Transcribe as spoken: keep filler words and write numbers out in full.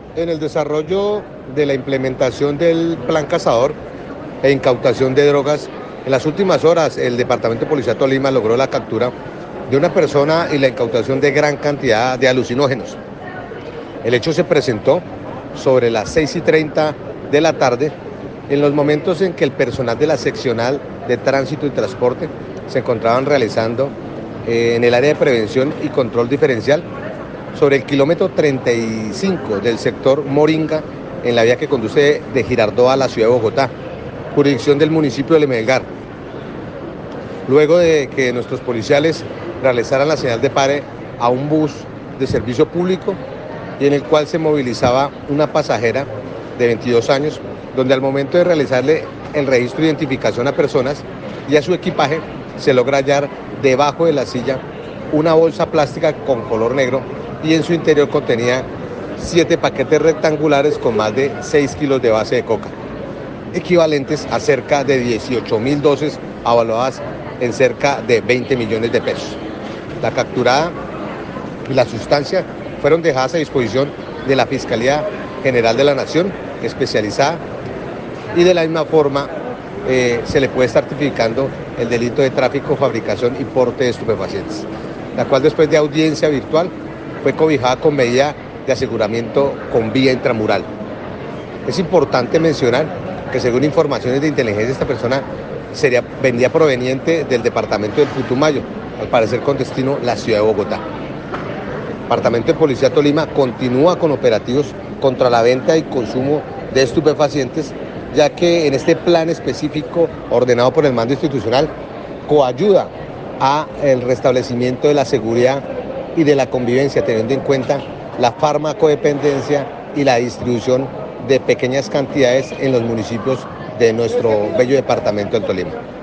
En el desarrollo de la implementación del Plan Cazador e incautación de drogas, en las últimas horas el Departamento de Policía Tolima logró la captura de una persona y la incautación de gran cantidad de alucinógenos. El hecho se presentó sobre las seis y treinta de la tarde, en los momentos en que el personal de la seccional de tránsito y transporte se encontraban realizando eh, en el área de prevención y control diferencial sobre el kilómetro treinta y cinco del sector Moringa, en la vía que conduce de Girardot a la ciudad de Bogotá, jurisdicción del municipio de Lemelgar. Luego de que nuestros policiales realizaran la señal de pare a un bus de servicio público y en el cual se movilizaba una pasajera de veintidós años, donde al momento de realizarle el registro de identificación a personas y a su equipaje, se logra hallar debajo de la silla una bolsa plástica con color negro y en su interior contenía siete paquetes rectangulares con más de seis kilos de base de coca, equivalentes a cerca de dieciocho mil dosis avaluadas en cerca de veinte millones de pesos. La capturada y la sustancia fueron dejadas a disposición de la Fiscalía General de la Nación, especializada, y de la misma forma eh, se le puede estar tipificando el delito de tráfico, fabricación y porte de estupefacientes, la cual después de audiencia virtual fue cobijada con medida de aseguramiento con vía intramural. Es importante mencionar que según informaciones de inteligencia esta persona sería, vendría proveniente del departamento del Putumayo, al parecer con destino la ciudad de Bogotá. El Departamento de Policía Tolima continúa con operativos contra la venta y consumo de estupefacientes, ya que en este plan específico ordenado por el mando institucional coayuda a el restablecimiento de la seguridad y de la convivencia, teniendo en cuenta la farmacodependencia y la distribución de pequeñas cantidades en los municipios de nuestro bello departamento del Tolima.